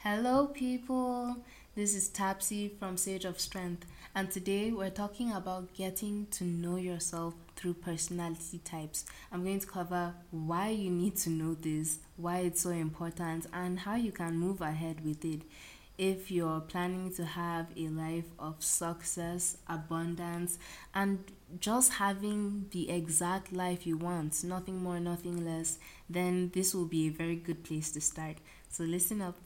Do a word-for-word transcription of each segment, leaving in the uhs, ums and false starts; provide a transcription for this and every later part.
Hello, people. This is Tapsy from Sage of Strength, and today we're talking about getting to know yourself through personality types. I'm going to cover why you need to know this, why it's so important, and how you can move ahead with it if you're planning to have a life of success, abundance, and just having the exact life you want, nothing more, nothing less, then this will be a very good place to start. So, listen up.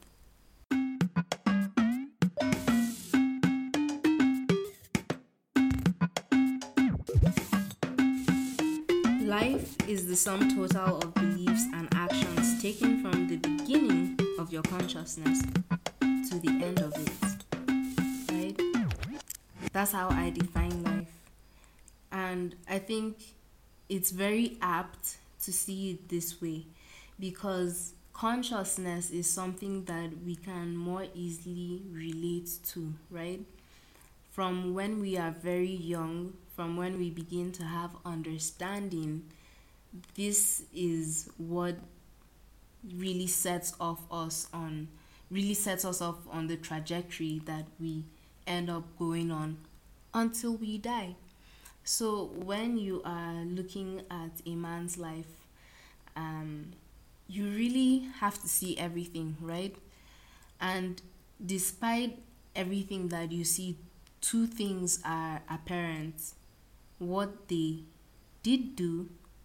Life is the sum total of beliefs and actions taken from the beginning of your consciousness to the end of it. Right? That's how I define life. And I think it's very apt to see it this way because consciousness is something that we can more easily relate to, right? From when we are very young, from when we begin to have understanding, this is what really sets off us on really sets us off on the trajectory that we end up going on until we die. So when you are looking at a man's life, um, you really have to see everything, right? And despite everything that you see, two things are apparent: what they did do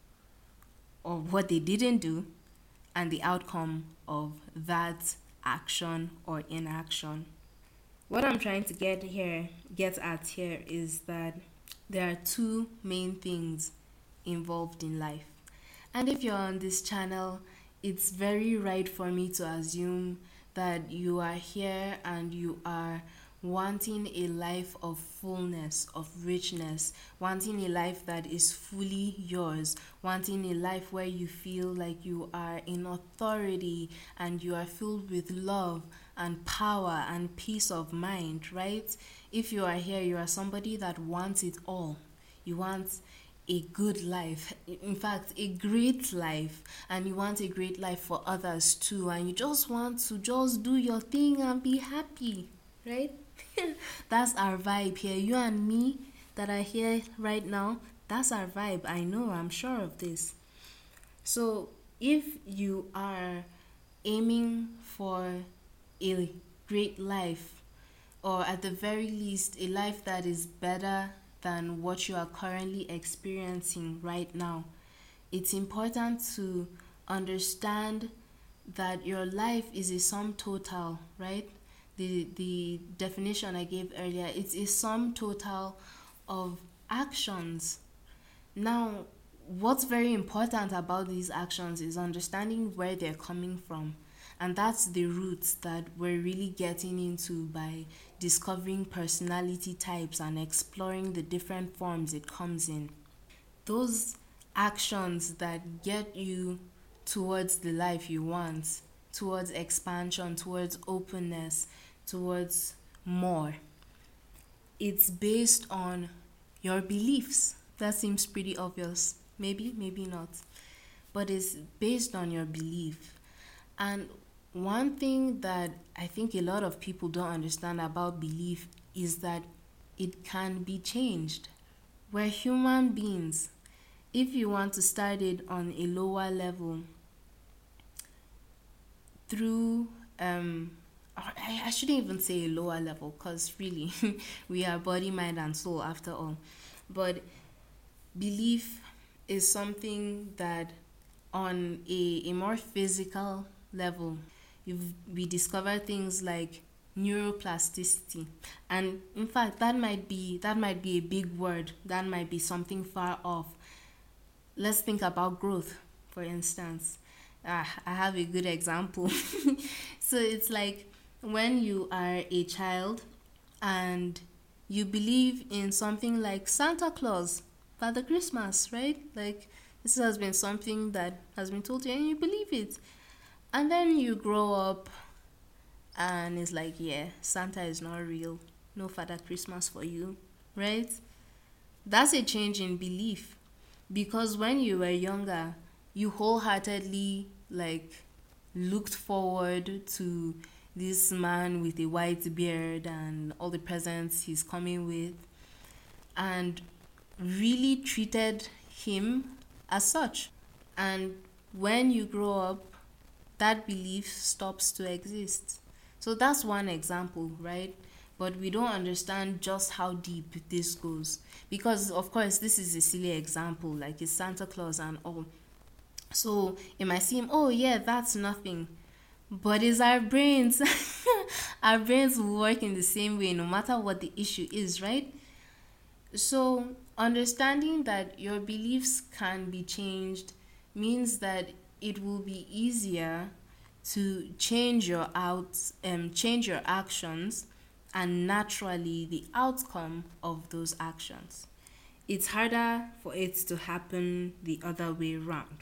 or what they didn't do, and the outcome of that action or inaction. What I'm trying to get here, get at here, is that there are two main things involved in life. And if you're on this channel, it's very right for me to assume that you are here and you are wanting a life of fullness, of richness, wanting a life that is fully yours, wanting a life where you feel like you are in authority and you are filled with love and power and peace of mind, right? If you are here, you are somebody that wants it all. You want a good life, in fact, a great life, and you want a great life for others too, and you just want to just do your thing and be happy, right? That's our vibe here. You and me that are here right now, that's our vibe. I know, I'm sure of this. So, if you are aiming for a great life, or at the very least, a life that is better than what you are currently experiencing right now, it's important to understand that your life is a sum total, right? The the definition I gave earlier, it's a sum total of actions. Now, what's very important about these actions is understanding where they're coming from. And that's the roots that we're really getting into by discovering personality types and exploring the different forms it comes in. Those actions that get you towards the life you want, towards expansion, towards openness, towards more, it's based on your beliefs. That seems pretty obvious. Maybe, maybe not. But it's based on your belief. And one thing that I think a lot of people don't understand about belief is that it can be changed. We're human beings. If you want to start it on a lower level through um I, I shouldn't even say a lower level, because really we are body, mind and soul after all. But belief is something that on a, a more physical level, you've we discover things like neuroplasticity. And in fact, that might be that might be a big word, that might be something far off. Let's think about growth, for instance. Ah, I have a good example. So it's like when you are a child and you believe in something like Santa Claus, Father Christmas, right? Like, this has been something that has been told to you and you believe it. And then you grow up and it's like, yeah, Santa is not real. No Father Christmas for you, right? That's a change in belief. Because when you were younger, you wholeheartedly like looked forward to this man with a white beard and all the presents he's coming with, and really treated him as such. And when you grow up, that belief stops to exist. So that's one example, right? But we don't understand just how deep this goes. Because, of course, this is a silly example, like it's Santa Claus and all. So it might seem, oh, yeah, that's nothing. But it's our brains. Our brains work in the same way, no matter what the issue is, right? So understanding that your beliefs can be changed means that it will be easier to change your out um change your actions, and naturally the outcome of those actions. It's harder for it to happen the other way around.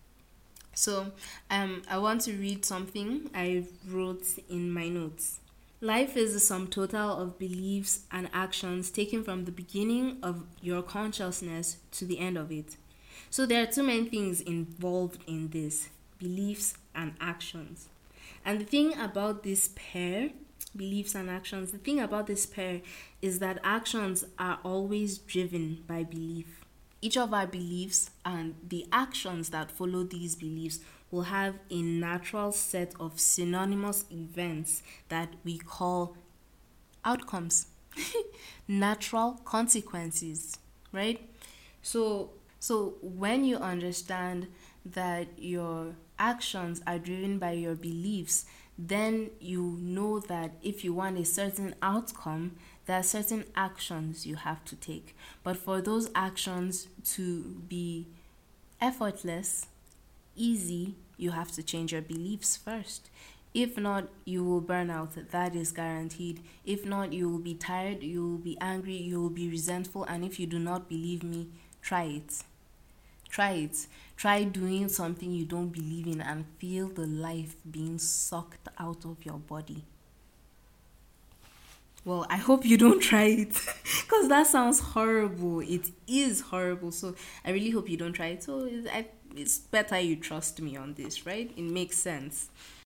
So um I want to read something I wrote in my notes. Life is the sum total of beliefs and actions taken from the beginning of your consciousness to the end of it. So there are two main things involved in this: beliefs and actions. And the thing about this pair, beliefs and actions, the thing about this pair is that actions are always driven by belief. Each of our beliefs and the actions that follow these beliefs will have a natural set of synonymous events that we call outcomes, natural consequences, right? So, so when you understand that your actions are driven by your beliefs, then you know that if you want a certain outcome, there are certain actions you have to take. But for those actions to be effortless, easy, you have to change your beliefs first. If not, you will burn out. That is guaranteed. If not, you will be tired, you will be angry, you will be resentful. And if you do not believe me, try it. Try it. Try doing something you don't believe in and feel the life being sucked out of your body. Well, I hope you don't try it, because that sounds horrible. It is horrible. So I really hope you don't try it. So it's, I, it's better you trust me on this, right? It makes sense.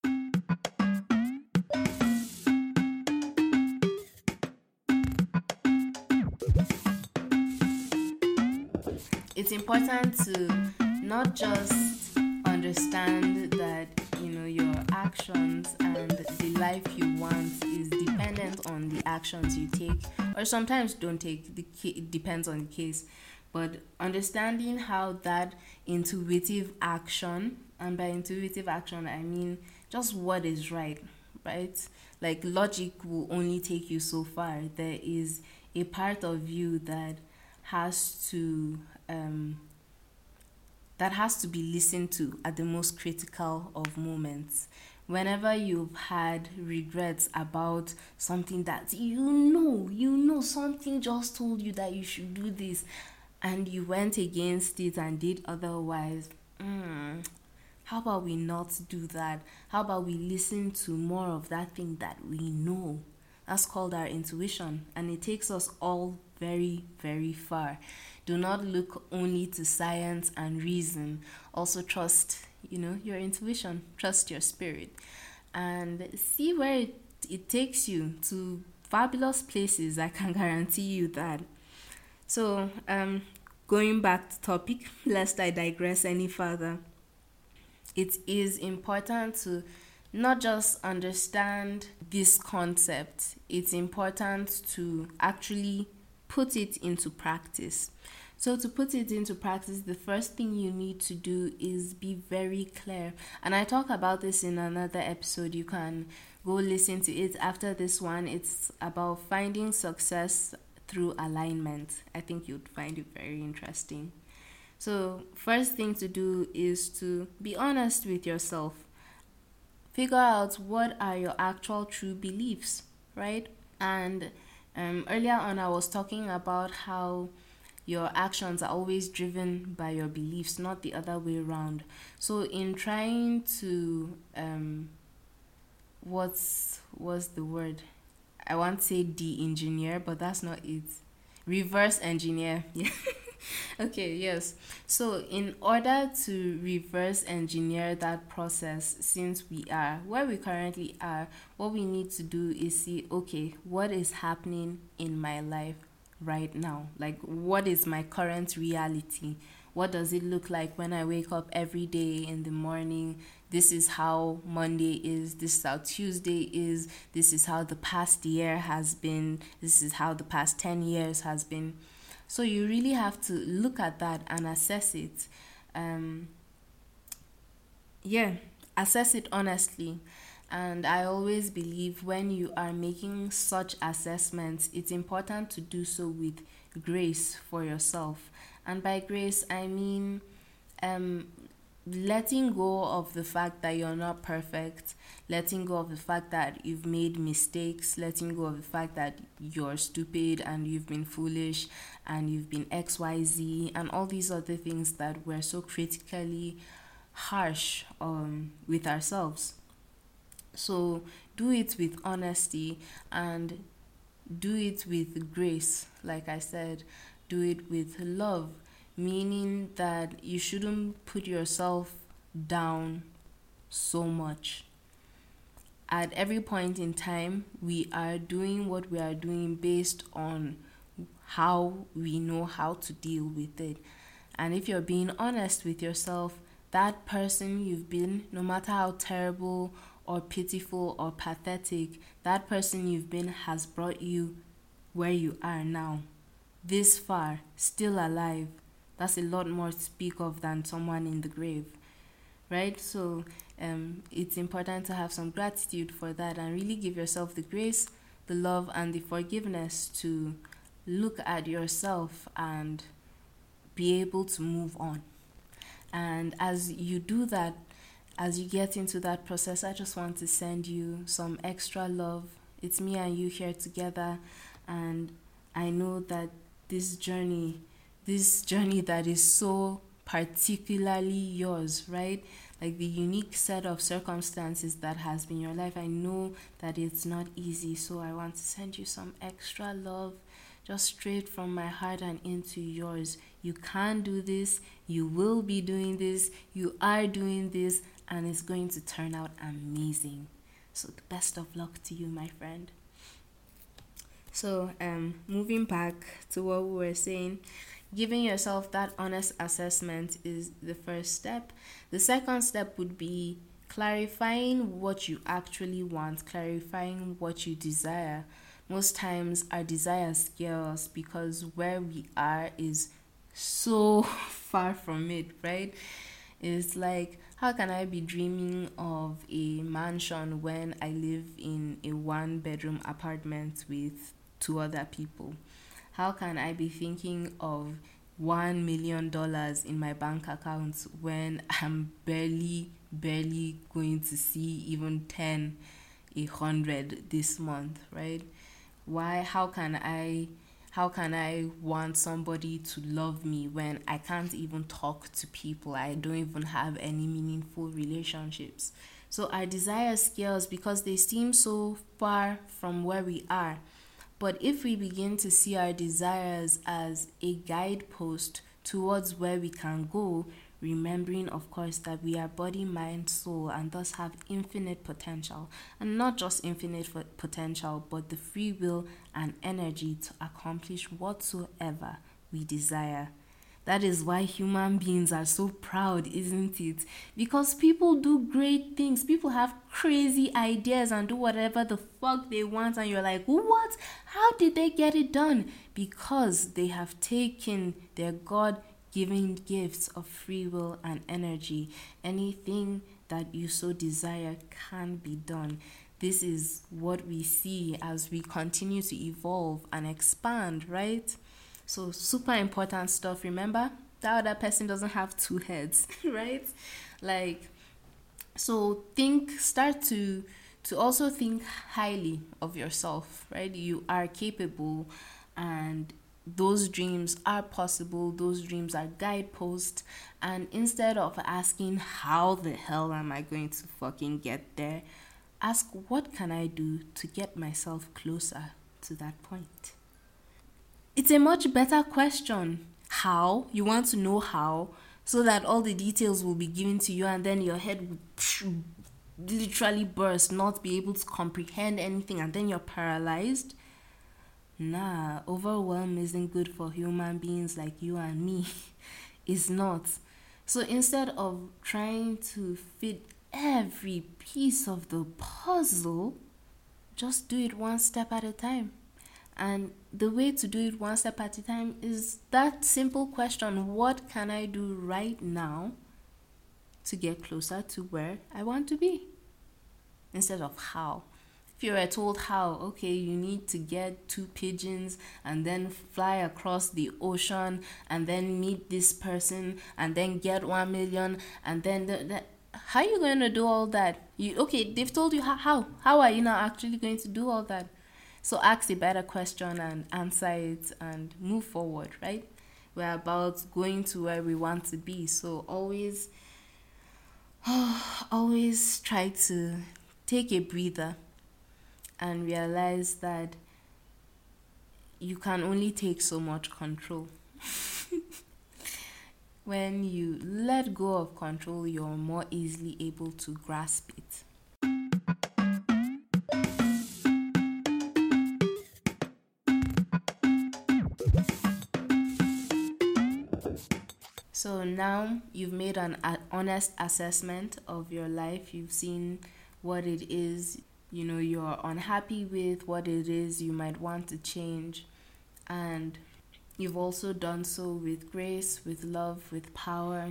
It's important to not just understand that, you know, your actions and the life you want is dependent on the actions you take, or sometimes don't take. The it depends on the case. But understanding how that intuitive action, and by intuitive action I mean just what is right, right? Like logic will only take you so far. There is a part of you that has to um that has to be listened to at the most critical of moments. Whenever you've had regrets about something that you know, you know, something just told you that you should do this, and you went against it and did otherwise, mm, how about we not do that? How about we listen to more of that thing that we know? That's called our intuition, and it takes us all very, very far. Do not look only to science and reason. Also trust, you know, your intuition. Trust your spirit. And see where it, it takes you to fabulous places. I can guarantee you that. So, um, going back to topic, lest I digress any further. It is important to not just understand this concept. It's important to actually put it into practice. So to put it into practice, the first thing you need to do is be very clear. And I talk about this in another episode. You can go listen to it after this one. It's about finding success through alignment. I think you'd find it very interesting. So first thing to do is to be honest with yourself. Figure out what are your actual true beliefs, right? And um, earlier on, I was talking about how your actions are always driven by your beliefs, not the other way around. So in trying to, um, what's, what's the word? I want to say de-engineer, but that's not it. Reverse engineer. Yeah. Okay, yes. So, in order to reverse engineer that process, since we are where we currently are, what we need to do is see, okay, what is happening in my life right now? Like, what is my current reality? What does it look like when I wake up every day in the morning? This is how Monday is. This is how Tuesday is. This is how the past year has been. This is how the past ten years has been. So you really have to look at that and assess it. Um, yeah, assess it honestly. And I always believe when you are making such assessments, it's important to do so with grace for yourself. And by grace, I mean um, letting go of the fact that you're not perfect, letting go of the fact that you've made mistakes, letting go of the fact that you're stupid and you've been foolish and you've been X Y Z and all these other things that we're so critically harsh um, with ourselves. So do it with honesty and do it with grace, like I said, do it with love, meaning that you shouldn't put yourself down so much. At every point in time, we are doing what we are doing based on how we know how to deal with it. And if you're being honest with yourself, that person you've been, no matter how terrible or pitiful or pathetic, that person you've been has brought you where you are now. This far, still alive. That's a lot more to speak of than someone in the grave, right? So um, it's important to have some gratitude for that and really give yourself the grace, the love, and the forgiveness to look at yourself and be able to move on. And as you do that, as you get into that process, I just want to send you some extra love. It's me and you here together, and I know that this journey, this journey that is so particularly yours, right? Like the unique set of circumstances that has been your life. I know that it's not easy, so I want to send you some extra love just straight from my heart and into yours. You can do this, you will be doing this, you are doing this, and it's going to turn out amazing. So the best of luck to you, my friend. So, um, moving back to what we were saying, giving yourself that honest assessment is the first step. The second step would be clarifying what you actually want, clarifying what you desire. Most times, our desires scare us because where we are is so far from it, right? It's like, how can I be dreaming of a mansion when I live in a one bedroom apartment with two other people? How can I be thinking of one million dollars in my bank account when I'm barely, barely going to see even ten, a hundred this month, right? Why? How can I? How can I want somebody to love me when I can't even talk to people? I don't even have any meaningful relationships. So our desire scales because they seem so far from where we are. But if we begin to see our desires as a guidepost towards where we can go, remembering, of course, that we are body, mind, soul, and thus have infinite potential, and not just infinite potential, but the free will and energy to accomplish whatsoever we desire. That is why human beings are so proud, isn't it? Because people do great things. People have crazy ideas and do whatever the fuck they want. And you're like, what? How did they get it done? Because they have taken their God given gifts of free will and energy. Anything that you so desire can be done. This is what we see as we continue to evolve and expand, right? So super important stuff. Remember, that other person doesn't have two heads, right? Like, so think, start to to also think highly of yourself, right? You are capable, and those dreams are possible. Those dreams are guideposts. And instead of asking how the hell am I going to fucking get there, ask what can I do to get myself closer to that point. It's a much better question. how, you want to know how, so that all the details will be given to you, and then your head will literally burst, not be able to comprehend anything, and then you're paralyzed. Nah, overwhelm isn't good for human beings like you and me. It's not. So instead of trying to fit every piece of the puzzle, just do it one step at a time. And the way to do it one step at a time is that simple question: what can I do right now to get closer to where I want to be? Instead of how. If you were told how, okay, you need to get two pigeons and then fly across the ocean and then meet this person and then get one million and then the, the, how are you going to do all that? You okay? They've told you how. How how are you now actually going to do all that? So ask a better question and answer it and move forward, right? We're about going to where we want to be. So always, always try to take a breather and realize that you can only take so much control. When you let go of control, you're more easily able to grasp it. So now you've made an honest assessment of your life. You've seen what it is, you know, you're unhappy with, what it is you might want to change. And you've also done so with grace, with love, with power.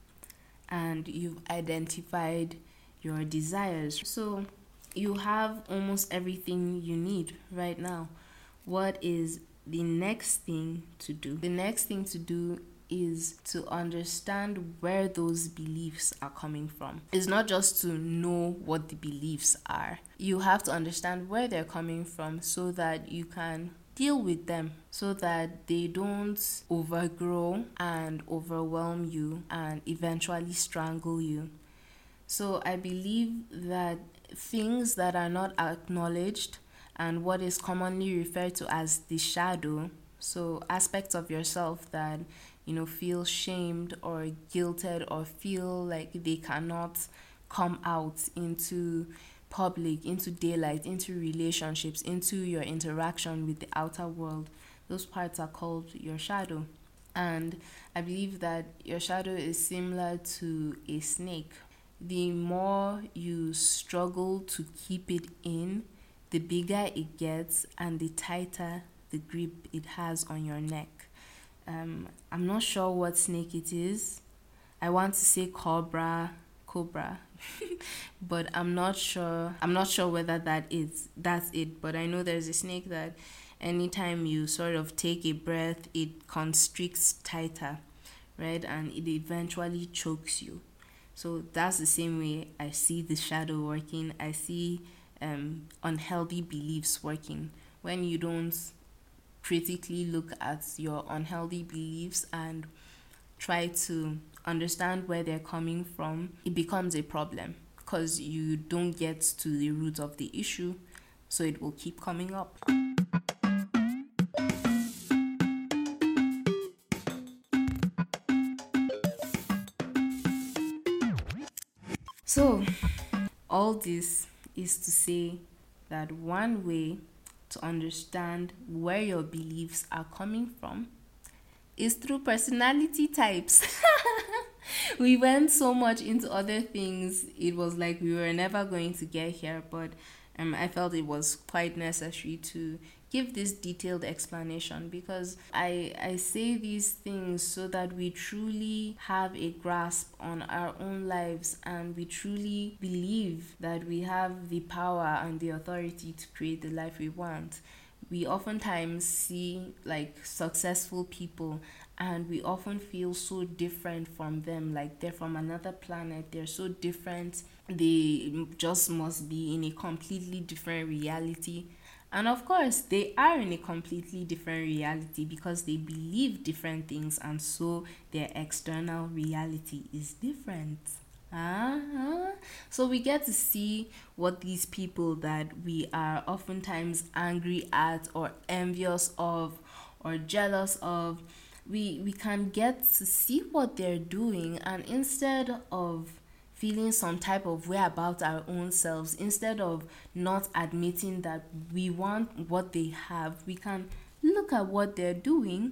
And you've identified your desires. So you have almost everything you need right now. What is the next thing to do? The next thing to do is to understand where those beliefs are coming from. It's not just to know what the beliefs are. You have to understand where they're coming from so that you can deal with them, so that they don't overgrow and overwhelm you and eventually strangle you. So I believe that things that are not acknowledged and what is commonly referred to as the shadow, so aspects of yourself that you know, feel shamed or guilted or feel like they cannot come out into public, into daylight, into relationships, into your interaction with the outer world. Those parts are called your shadow. And I believe that your shadow is similar to a snake. The more you struggle to keep it in, the bigger it gets and the tighter the grip it has on your neck. Um, I'm not sure what snake it is. I want to say cobra, cobra, but I'm not sure. I'm not sure whether that is that's it. But I know there's a snake that anytime you sort of take a breath, it constricts tighter, right, and it eventually chokes you. So that's the same way I see the shadow working. I see um, unhealthy beliefs working when you don't critically look at your unhealthy beliefs and try to understand where they're coming from. It becomes a problem because you don't get to the root of the issue, so it will keep coming up. So all this is to say that one way to understand where your beliefs are coming from is through personality types. We went so much into other things, it was like we were never going to get here, but um, I felt it was quite necessary to give this detailed explanation because I, I say these things so that we truly have a grasp on our own lives and we truly believe that we have the power and the authority to create the life we want. We oftentimes see like successful people and we often feel so different from them, like they're from another planet, they're so different, they just must be in a completely different reality. And of course, they are in a completely different reality because they believe different things, and so their external reality is different. Uh-huh. So we get to see what these people that we are oftentimes angry at or envious of or jealous of, we we can get to see what they're doing, and instead of feeling some type of way about our own selves, instead of not admitting that we want what they have, we can look at what they're doing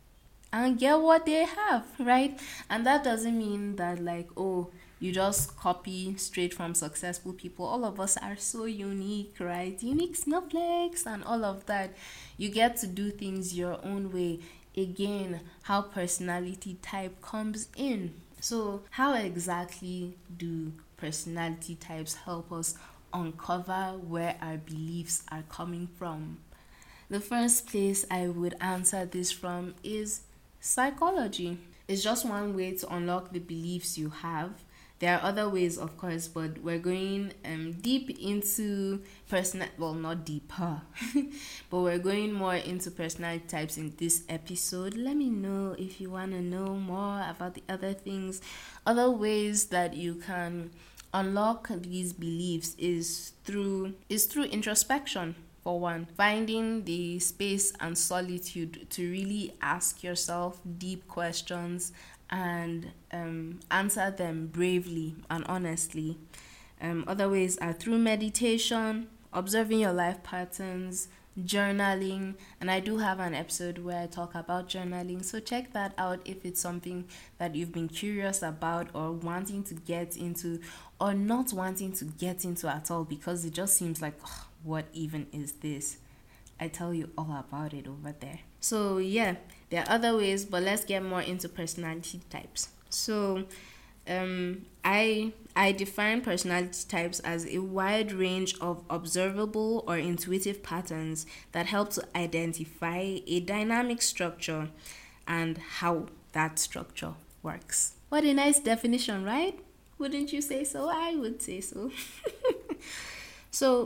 and get what they have, right? And that doesn't mean that, like, oh, you just copy straight from successful people. All of us are so unique, right? Unique snowflakes and all of that. You get to do things your own way. Again, how personality type comes in. So how exactly do personality types help us uncover where our beliefs are coming from? The first place I would answer this from is psychology. It's just one way to unlock the beliefs you have. There are other ways, of course, but we're going um, deep into personal, well, not deeper, but we're going more into personality types in this episode. Let me know if you want to know more about the other things. Other ways that you can unlock these beliefs is through is through introspection. For one, finding the space and solitude to really ask yourself deep questions and um, answer them bravely and honestly. Um, other ways are through meditation, observing your life patterns, journaling, and I do have an episode where I talk about journaling, so check that out if it's something that you've been curious about or wanting to get into, or not wanting to get into at all because it just seems like, ugh, what even is this? I tell you all about it over there. So yeah, there are other ways, but let's get more into personality types. So um, I I define personality types as a wide range of observable or intuitive patterns that help to identify a dynamic structure and how that structure works. What a nice definition, right? Wouldn't you say so? I would say so. So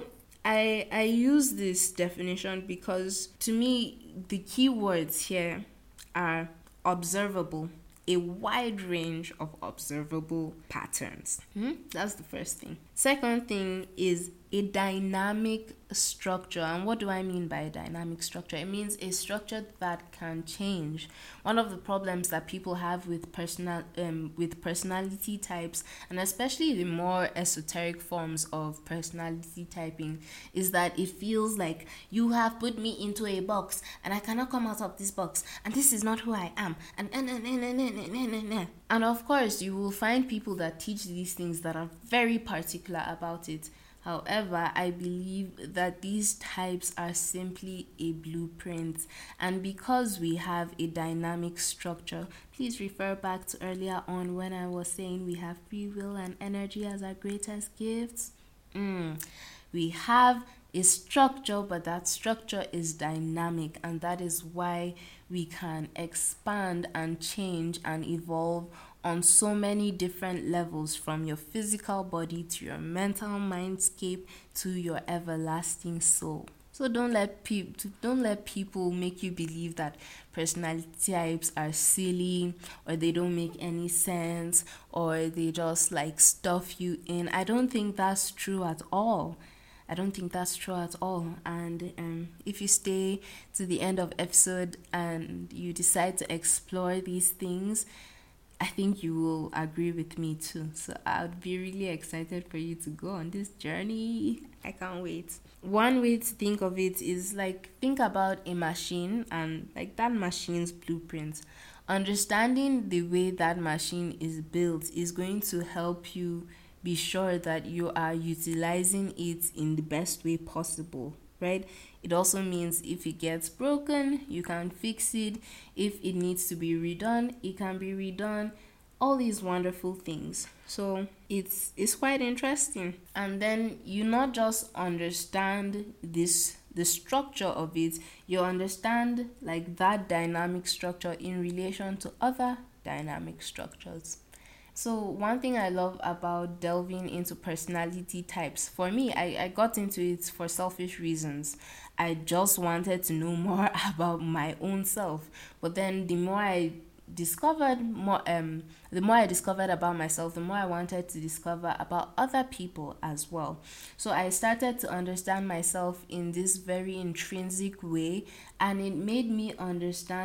I I use this definition because to me the key words here are observable, a wide range of observable patterns. Hmm? That's the first thing. Second thing is a dynamic structure. And what do I mean by a dynamic structure? It means a structure that can change. One of the problems that people have with personal um, with personality types, and especially the more esoteric forms of personality typing, is that it feels like you have put me into a box and I cannot come out of this box, and this is not who I am, and and and and and, and, and, and. and of course you will find people that teach these things that are very particular about it. However, I believe that these types are simply a blueprint, and because we have a dynamic structure, please refer back to earlier on when I was saying we have free will and energy as our greatest gifts. Mm. We have a structure, but that structure is dynamic, and that is why we can expand and change and evolve on so many different levels, from your physical body to your mental mindscape to your everlasting soul. So don't let people don't let people make you believe that personality types are silly, or they don't make any sense, or they just like stuff you in. I don't think that's true at all. I don't think that's true at all. And um, if you stay to the end of episode and you decide to explore these things, I think you will agree with me too. So I'd be really excited for you to go on this journey. I can't wait. One way to think of it is like, think about a machine and like that machine's blueprint. Understanding the way that machine is built is going to help you be sure that you are utilizing it in the best way possible, right? It also means if it gets broken, you can fix it. If it needs to be redone, it can be redone. All these wonderful things. So it's it's quite interesting. And then you not just understand this the structure of it, you understand like that dynamic structure in relation to other dynamic structures. So one thing I love about delving into personality types, for me, I, I got into it for selfish reasons. I just wanted to know more about my own self. But then the more I discovered more um the more I discovered about myself, the more I wanted to discover about other people as well. So I started to understand myself in this very intrinsic way, and it made me understand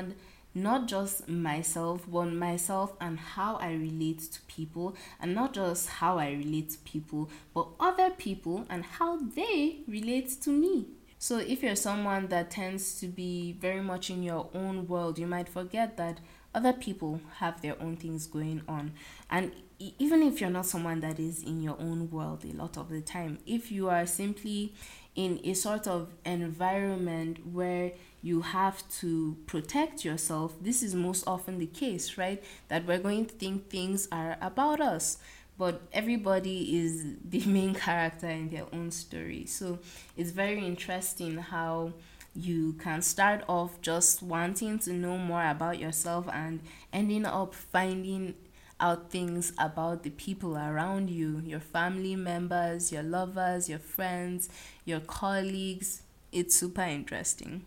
not just myself, but myself and how I relate to people, and not just how I relate to people, but other people and how they relate to me. So if you're someone that tends to be very much in your own world, you might forget that other people have their own things going on. And e- even if you're not someone that is in your own world a lot of the time, if you are simply in a sort of environment where you have to protect yourself, this is most often the case, right? That we're going to think things are about us, but everybody is the main character in their own story. So it's very interesting how you can start off just wanting to know more about yourself and ending up finding out things about the people around you, your family members, your lovers, your friends, your colleagues. It's super interesting.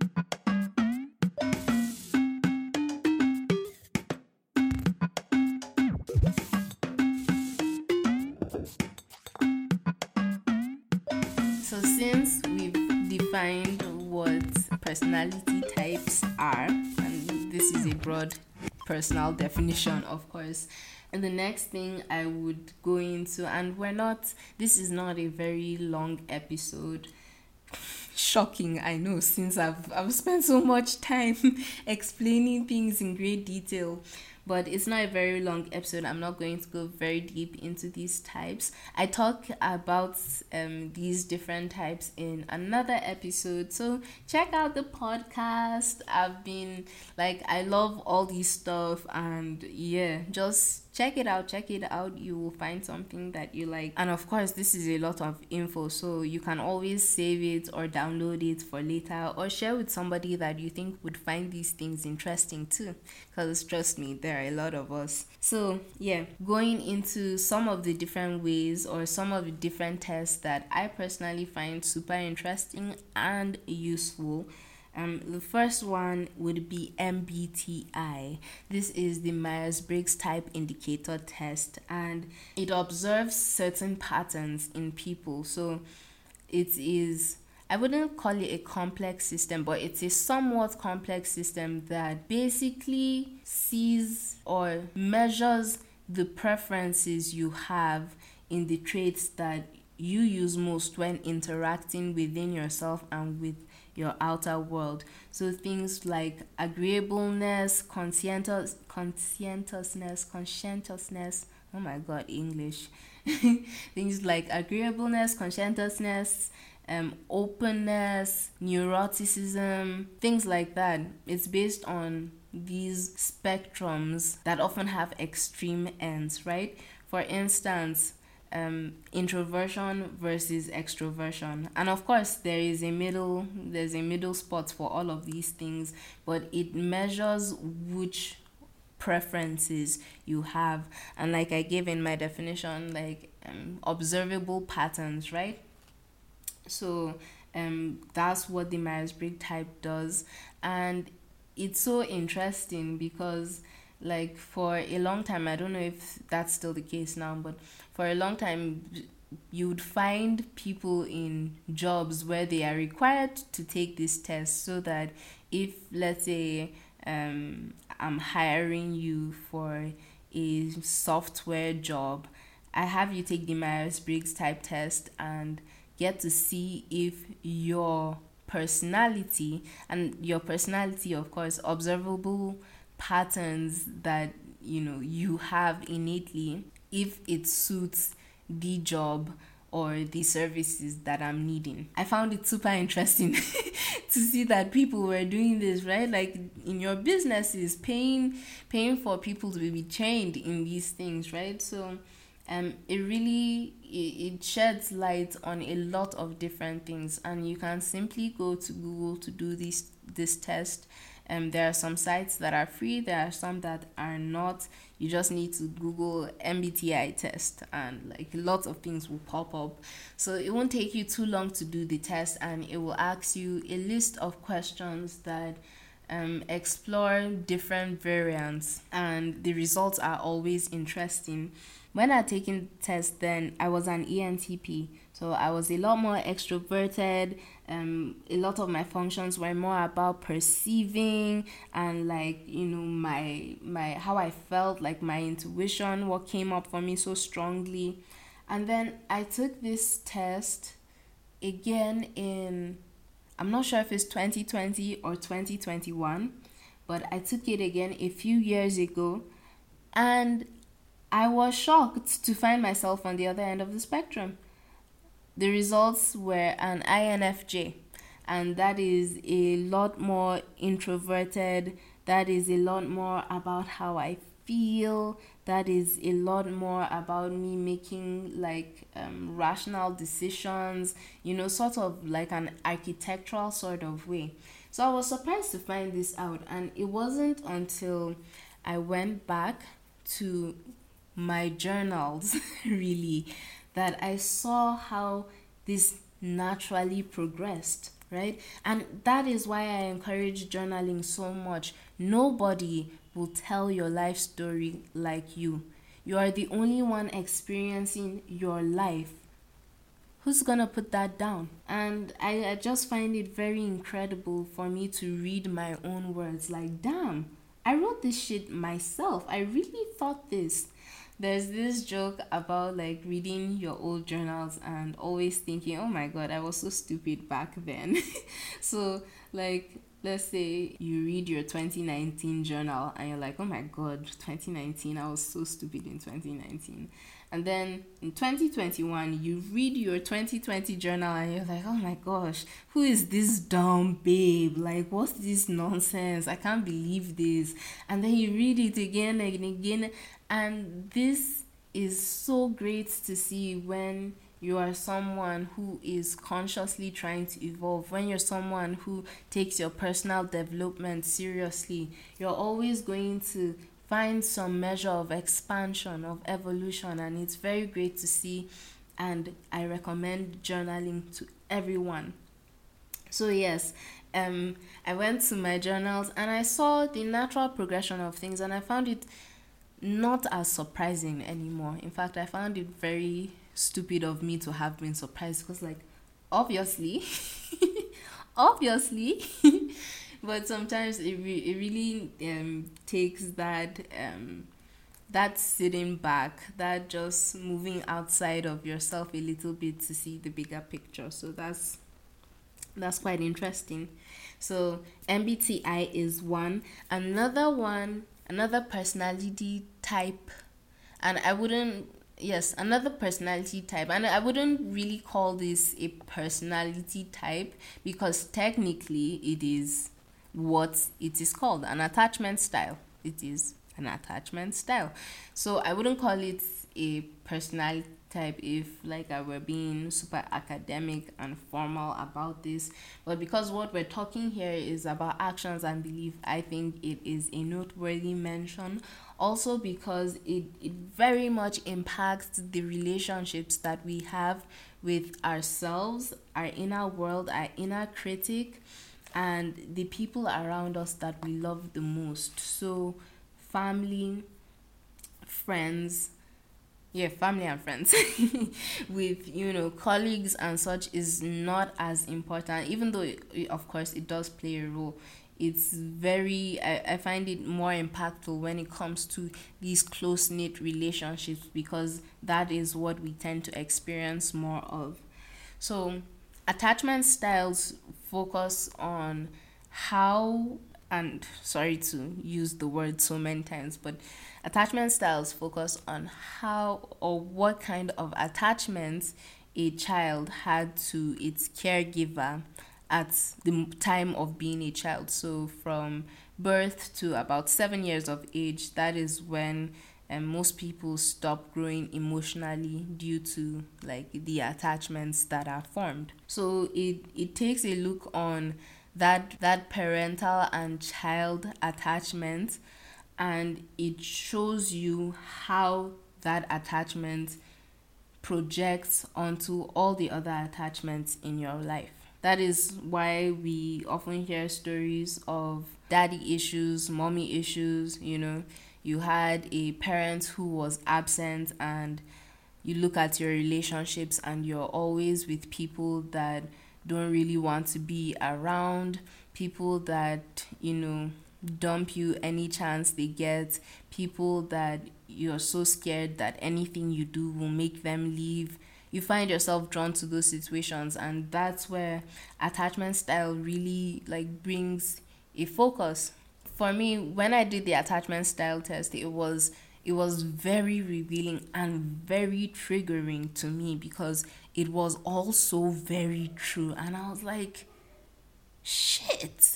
So since we've defined what personality types are, and this is a broad personal definition, of course, and the next thing I would go into, and we're not, this is not a very long episode. Shocking, I know, since I've I've spent so much time explaining things in great detail. But it's not a very long episode. I'm not going to go very deep into these types. I talk about um these different types in another episode. So check out the podcast. I've been like I love all these stuff, and yeah, just check it out. Check it out. You will find something that you like. And of course, this is a lot of info, so you can always save it or download it for later, or share with somebody that you think would find these things interesting too. Because trust me, there are a lot of us. So yeah, going into some of the different ways or some of the different tests that I personally find super interesting and useful. Um, the first one would be M B T I. This is the Myers-Briggs Type Indicator Test, and it observes certain patterns in people. So it is, I wouldn't call it a complex system, but it's a somewhat complex system that basically sees or measures the preferences you have in the traits that you use most when interacting within yourself and with your outer world. So things like agreeableness, conscientious, conscientiousness, conscientiousness, oh my god, English. Things like agreeableness, conscientiousness, um, openness, neuroticism, things like that. It's based on these spectrums that often have extreme ends, right? For instance, um introversion versus extroversion, and of course there is a middle there's a middle spot for all of these things, but it measures which preferences you have. And like I gave in my definition, like um, observable patterns, right? So um that's what the Myers-Briggs type does. And it's so interesting because like for a long time, I don't know if that's still the case now, but for a long time you would find people in jobs where they are required to take this test, so that if, let's say, um I'm hiring you for a software job, I have you take the Myers-Briggs type test and get to see if your personality, and your personality, of course, observable patterns that you know you have innately, if it suits the job or the services that I'm needing. I found it super interesting to see that people were doing this, right? Like in your businesses, paying paying for people to be trained in these things, right? So um it really it, it sheds light on a lot of different things, and you can simply go to Google to do this this test. Um, there are some sites that are free, there are some that are not. You just need to Google M B T I test, and like lots of things will pop up. So it won't take you too long to do the test, and it will ask you a list of questions that um, explore different variants, and the results are always interesting. When I taken the test, then I was an E N T P, so I was a lot more extroverted. Um, a lot of my functions were more about perceiving and like you know my my how I felt, like my intuition, what came up for me so strongly. And then I took this test again in, I'm not sure if it's twenty twenty or twenty twenty-one, but I took it again a few years ago, and I was shocked to find myself on the other end of the spectrum. The results were an I N F J, and that is a lot more introverted. That is a lot more about how I feel. That is a lot more about me making like um, rational decisions, you know, sort of like an architectural sort of way. So I was surprised to find this out, and it wasn't until I went back to my journals really that I saw how this naturally progressed, right? And that is why I encourage journaling so much. Nobody will tell your life story like you. You are the only one experiencing your life. Who's gonna put that down? And I, I just find it very incredible for me to read my own words. Like, damn, I wrote this shit myself. I really thought this. There's this joke about like reading your old journals and always thinking, oh my god, I was so stupid back then. So like, let's say you read your twenty nineteen journal and you're like, oh my god, twenty nineteen, I was so stupid in twenty nineteen. And then in twenty twenty-one, you read your twenty twenty journal and you're like, oh my gosh, who is this dumb babe? Like, what's this nonsense? I can't believe this. And then you read it again and again. And this is so great to see when you are someone who is consciously trying to evolve, when you're someone who takes your personal development seriously. You're always going to find some measure of expansion, of evolution, and it's very great to see, and I recommend journaling to everyone. So yes, um, I went to my journals and I saw the natural progression of things, and I found it not as surprising anymore. In fact, I found it very stupid of me to have been surprised, because like, obviously, obviously, but sometimes it, re- it really um, takes that um, that sitting back, that just moving outside of yourself a little bit to see the bigger picture. So that's that's quite interesting. So M B T I is one. Another one, another personality type, and I wouldn't yes another personality type, and I wouldn't really call this a personality type, because technically it is what it is called, an attachment style. It is an attachment style. So I wouldn't call it a personality type if like I were being super academic and formal about this, but because what we're talking here is about actions and belief, I think it is a noteworthy mention. Also because it, it very much impacts the relationships that we have with ourselves, our inner world, our inner critic, and the people around us that we love the most. So family, friends, yeah, family and friends with, you know, colleagues and such is not as important, even though it, it- of course it does play a role. It's very, I, I find it more impactful when it comes to these close-knit relationships, because that is what we tend to experience more of. So attachment styles focus on how, and sorry to use the word so many times, but attachment styles focus on how or what kind of attachments a child had to its caregiver at the time of being a child. So from birth to about seven years of age, that is when um, most people stop growing emotionally due to like the attachments that are formed. So it, it takes a look on that that parental and child attachment, and it shows you how that attachment projects onto all the other attachments in your life. That is why we often hear stories of daddy issues, mommy issues. You know, you had a parent who was absent, and you look at your relationships and you're always with people that don't really want to be around, people that, you know, dump you any chance they get, people that you're so scared that anything you do will make them leave. You find yourself drawn to those situations, and that's where attachment style really like brings a focus. For me, when I did the attachment style test, it was it was very revealing and very triggering to me because it was also very true, and I was like, shit,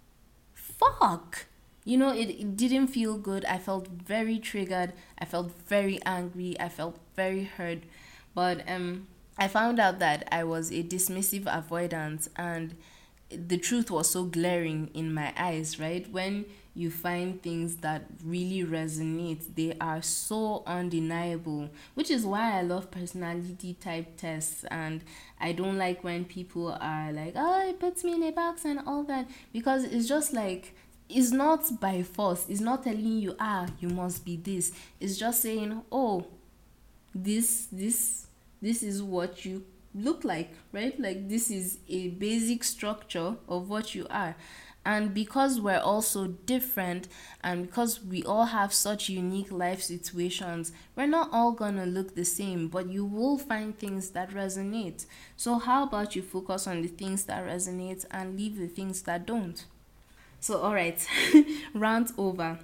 fuck. You know, it, it didn't feel good. I felt very triggered. I felt very angry. I felt very hurt. But um, I found out that I was a dismissive avoidant, and the truth was so glaring in my eyes, right? When you find things that really resonate, they are so undeniable, which is why I love personality type tests. And I don't like when people are like, oh, it puts me in a box and all that, because it's just like, it's not by force. It's not telling you, ah, you must be this. It's just saying, oh, this, this, this is what you look like, right? Like, this is a basic structure of what you are. And because we're all so different, and because we all have such unique life situations, we're not all gonna look the same, but you will find things that resonate. So how about you focus on the things that resonate and leave the things that don't? So all right, rant over.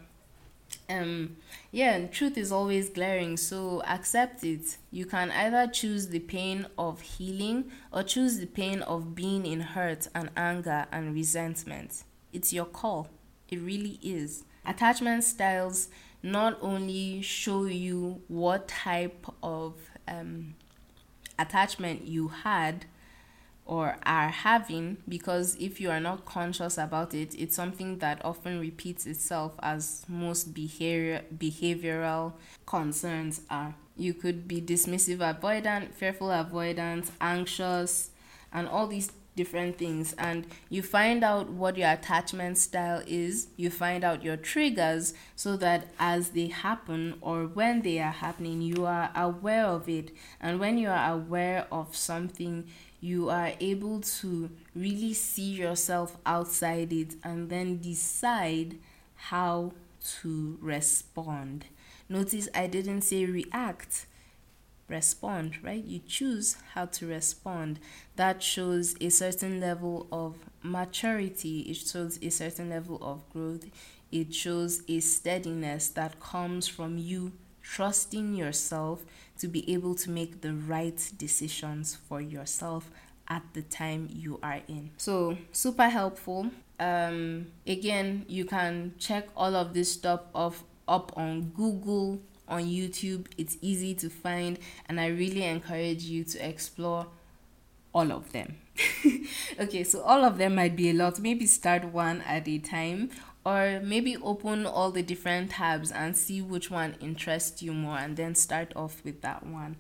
Um yeah, truth is always glaring, so accept it. You can either choose the pain of healing or choose the pain of being in hurt and anger and resentment. It's your call. It really is. Attachment styles not only show you what type of um attachment you had or are having, because if you are not conscious about it, it's something that often repeats itself, as most behavior behavioral concerns are. You could be dismissive avoidant, fearful avoidant, anxious, and all these different things. And you find out what your attachment style is, you find out your triggers, so that as they happen or when they are happening, you are aware of it. And when you are aware of something, you are able to really see yourself outside it and then decide how to respond. Notice I didn't say react. Respond, right? You choose how to respond. That shows a certain level of maturity. It shows a certain level of growth. It shows a steadiness that comes from you trusting yourself to be able to make the right decisions for yourself at the time you are in. So, super helpful. Um, again, you can check all of this stuff off up on Google, on YouTube. It's easy to find, and I really encourage you to explore all of them. Okay, so all of them might be a lot. Maybe start one at a time, or maybe open all the different tabs and see which one interests you more, and then start off with that one.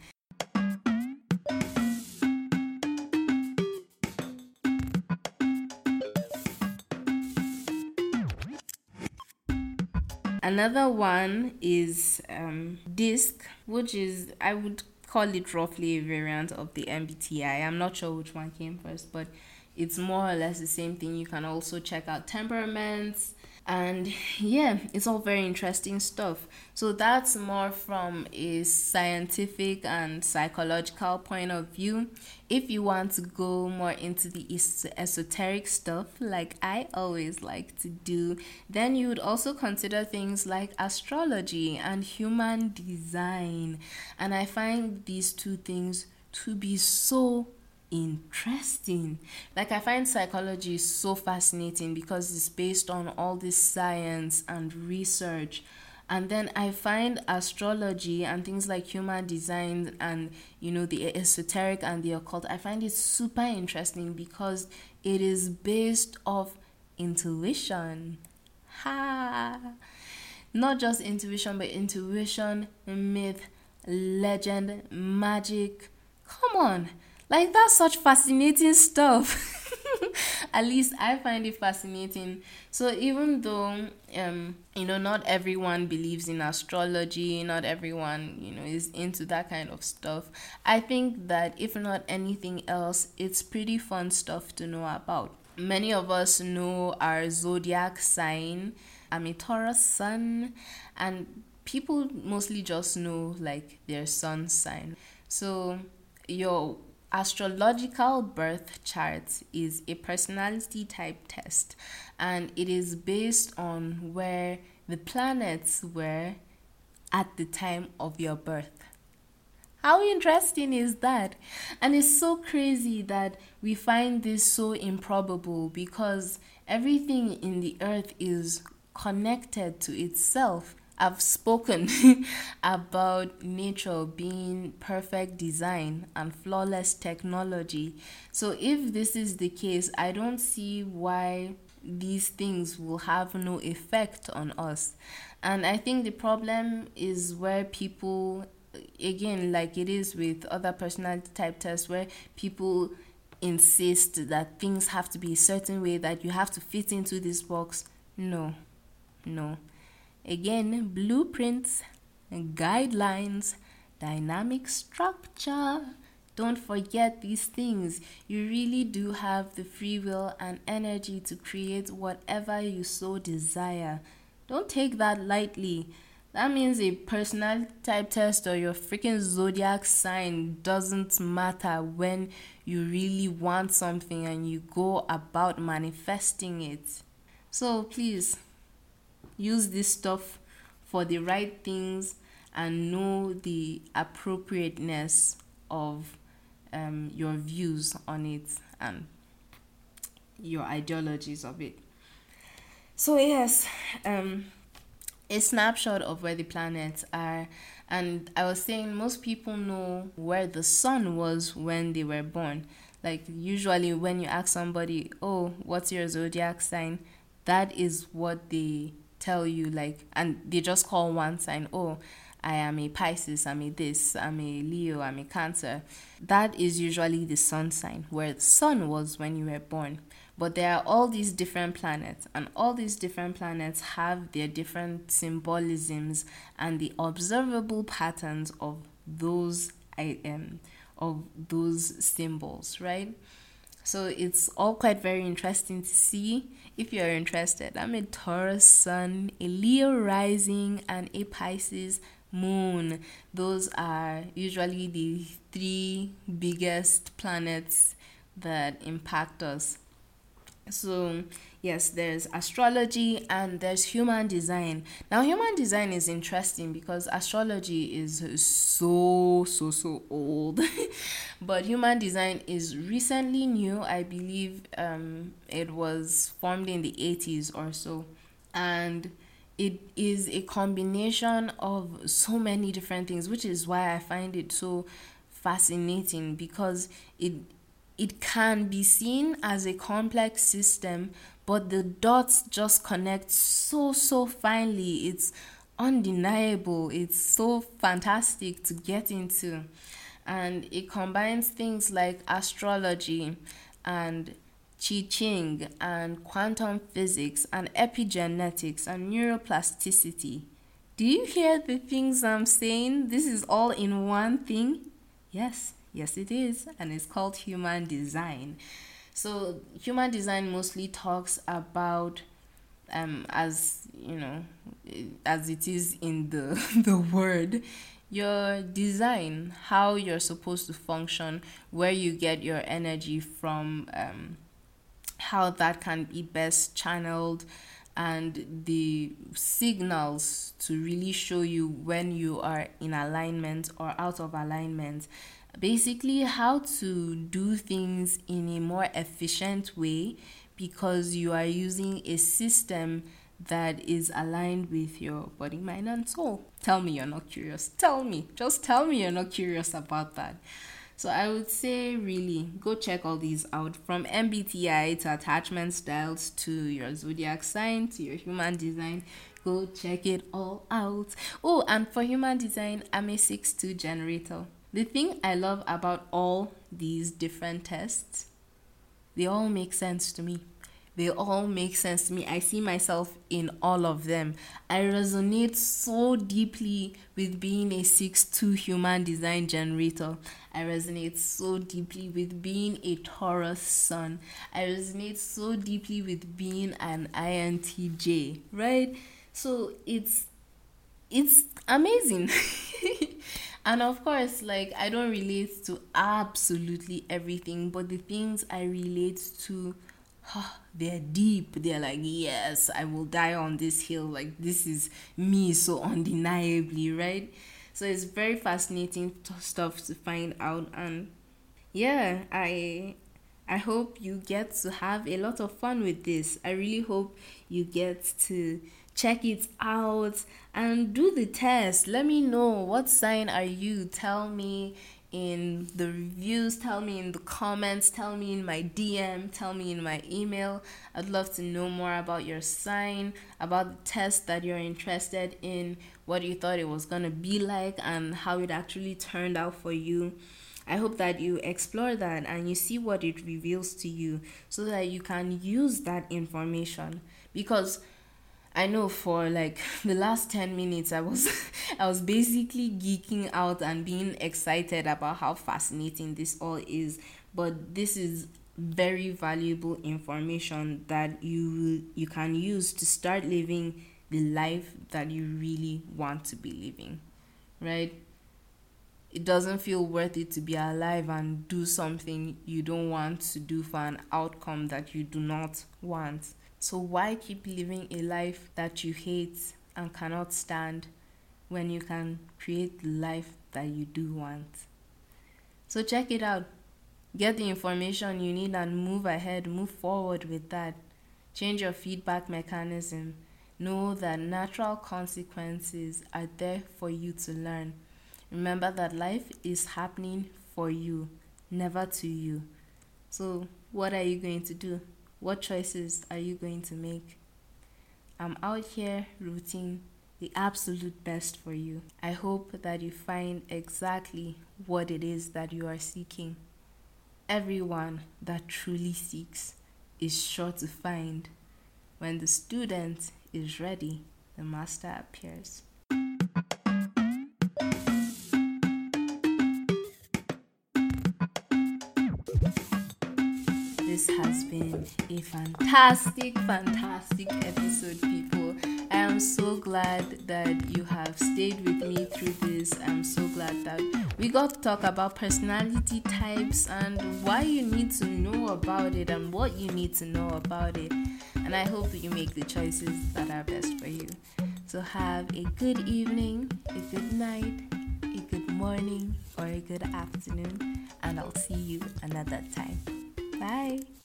Another one is um, DISC, which is, I would call it roughly a variant of the M B T I. I'm not sure which one came first, but it's more or less the same thing. You can also check out temperaments, and yeah, it's all very interesting stuff. So that's more from a scientific and psychological point of view. If you want to go more into the es- esoteric stuff, like I always like to do, then you would also consider things like astrology and human design. And I find these two things to be so interesting. Like, I find psychology so fascinating because it's based on all this science and research. And then I find astrology and things like human design and, you know, the esoteric and the occult, I find it super interesting because it is based off intuition. Ha! Not just intuition, but intuition, myth, legend, magic. Come on. Like, that's such fascinating stuff. At least I find it fascinating. So even though um you know not everyone believes in astrology, not everyone you know is into that kind of stuff, I think that if not anything else, it's pretty fun stuff to know about. Many of us know our zodiac sign. I'm a Taurus sun, and people mostly just know like their sun sign. So your astrological birth chart is a personality type test, and it is based on where the planets were at the time of your birth. How interesting is that? And it's so crazy that we find this so improbable because everything in the earth is connected to itself. I've spoken about nature being perfect design and flawless technology. So if this is the case, I don't see why these things will have no effect on us. And I think the problem is where people, again, like it is with other personality type tests, where people insist that things have to be a certain way, that you have to fit into this box. No, no. Again, blueprints, guidelines, dynamic structure. Don't forget these things. You really do have the free will and energy to create whatever you so desire. Don't take that lightly. That means a personality type test or your freaking zodiac sign doesn't matter when you really want something and you go about manifesting it. So please, use this stuff for the right things and know the appropriateness of um, your views on it and your ideologies of it. So yes, um, a snapshot of where the planets are. And I was saying most people know where the sun was when they were born. Like usually when you ask somebody, oh, what's your zodiac sign? That is what they tell you, like, and they just call one sign. Oh, I am a Pisces, I'm a this, I'm a Leo, I'm a Cancer. That is usually the sun sign, where the sun was when you were born. But there are all these different planets, and all these different planets have their different symbolisms and the observable patterns of those um, of those symbols, right? So it's all quite very interesting to see if you're interested. I'm a Taurus sun, a Leo rising, and a Pisces moon. Those are usually the three biggest planets that impact us. So yes, there's astrology and there's human design. Now human design is interesting because astrology is so so so old but human design is recently new. I believe um it was formed in the eighties or so, and it is a combination of so many different things, which is why I find it so fascinating, because it It can be seen as a complex system, but the dots just connect so, so finely. It's undeniable. It's so fantastic to get into. And it combines things like astrology and Qi Ching and quantum physics and epigenetics and neuroplasticity. Do you hear the things I'm saying? This is all in one thing? Yes. Yes, it is, and it's called human design. So human design mostly talks about, um, as you know, as it is in the the word, your design, how you're supposed to function, where you get your energy from, um, how that can be best channeled, and the signals to really show you when you are in alignment or out of alignment. Basically, how to do things in a more efficient way because you are using a system that is aligned with your body, mind, and soul. Tell me you're not curious. Tell me. Just tell me you're not curious about that. So I would say really go check all these out, from M B T I to attachment styles to your zodiac sign to your human design. Go check it all out. Oh, and for human design, I'm a six two generator. The thing I love about all these different tests They all make sense to me. They all make sense to me. I see myself in all of them. I resonate so deeply with being a six two human design generator. I resonate so deeply with being a Taurus sun. I resonate so deeply with being an I N T J, right? So it's it's amazing. And of course, like, I don't relate to absolutely everything, but the things I relate to, they're deep. They're like, yes, I will die on this hill. Like, this is me so undeniably, right? So it's very fascinating t- stuff to find out. And yeah, I I hope you get to have a lot of fun with this. I really hope you get to check it out and do the test. Let me know, what sign are you? Tell me in the reviews, tell me in the comments, tell me in my D M, tell me in my email. I'd love to know more about your sign, about the test that you're interested in, what you thought it was going to be like, and how it actually turned out for you. I hope that you explore that and you see what it reveals to you so that you can use that information. Because I know for like the last ten minutes I was I was basically geeking out and being excited about how fascinating this all is. But this is very valuable information that you you can use to start living the life that you really want to be living, right? It doesn't feel worth it to be alive and do something you don't want to do for an outcome that you do not want. So why keep living a life that you hate and cannot stand when you can create the life that you do want? So check it out. Get the information you need and move ahead, move forward with that. Change your feedback mechanism. Know that natural consequences are there for you to learn. Remember that life is happening for you, never to you. So what are you going to do? What choices are you going to make? I'm out here rooting the absolute best for you. I hope that you find exactly what it is that you are seeking. Everyone that truly seeks is sure to find. When the student is ready, the master appears. This has been a fantastic, fantastic episode, people. I am so glad that you have stayed with me through this. I'm so glad that we got to talk about personality types and why you need to know about it and what you need to know about it. And I hope you make the choices that are best for you. So have a good evening, a good night, a good morning, or a good afternoon, and I'll see you another time. Bye.